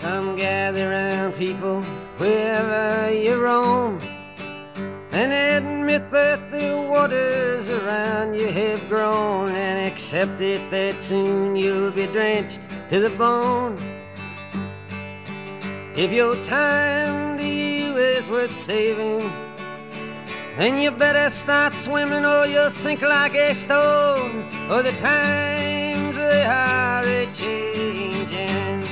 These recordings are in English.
Come gather round, people, wherever you roam, and admit that the waters around you have grown, and accept it that soon you'll be drenched to the bone. If your time to you is worth saving, then you better start swimming or you'll sink like a stone, for the times they are a-changing.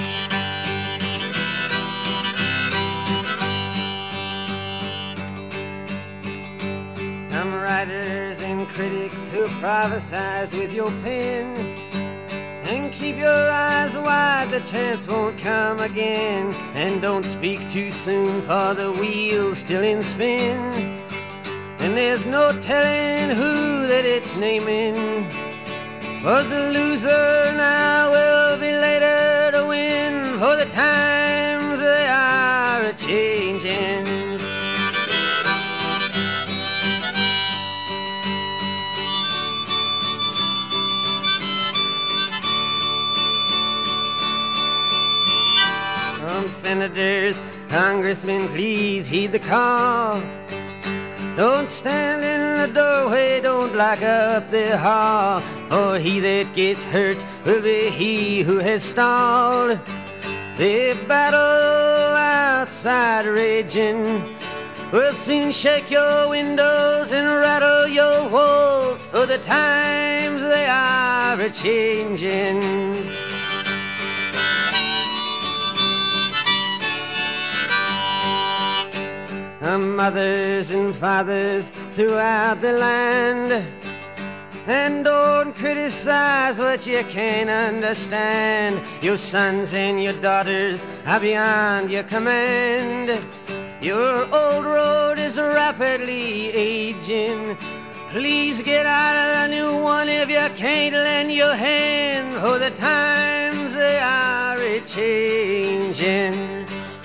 Some writers and critics who prophesize with your pen, and keep your eyes wide, the chance won't come again. And don't speak too soon, for the wheel's still in spin, and there's no telling who that it's naming. Was the loser now will be later to win, for the times they are a-changing. Senators, congressmen, please heed the call. Don't stand in the doorway, don't block up the hall, for he that gets hurt will be he who has stalled. The battle outside raging will soon shake your windows and rattle your walls, for the times they are a-changing. Mothers and fathers throughout the land, and don't criticize what you can't understand. Your sons and your daughters are beyond your command. Your old road is rapidly aging. Please get out of the new one if you can't lend your hand, for the times they are a-changing.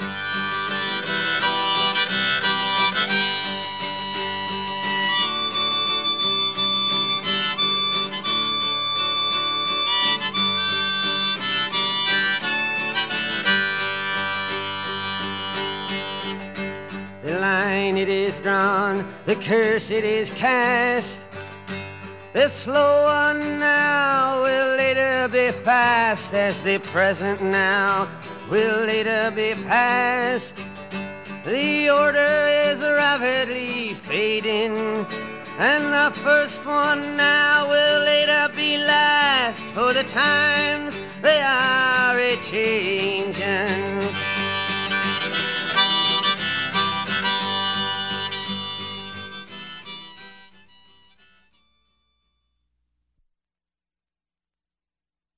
The line it is drawn, the curse it is cast. The slow one now will later be fast, as the present now will later be past. The order is rapidly fading, and the first one now will later be last, for the times they are a-changing.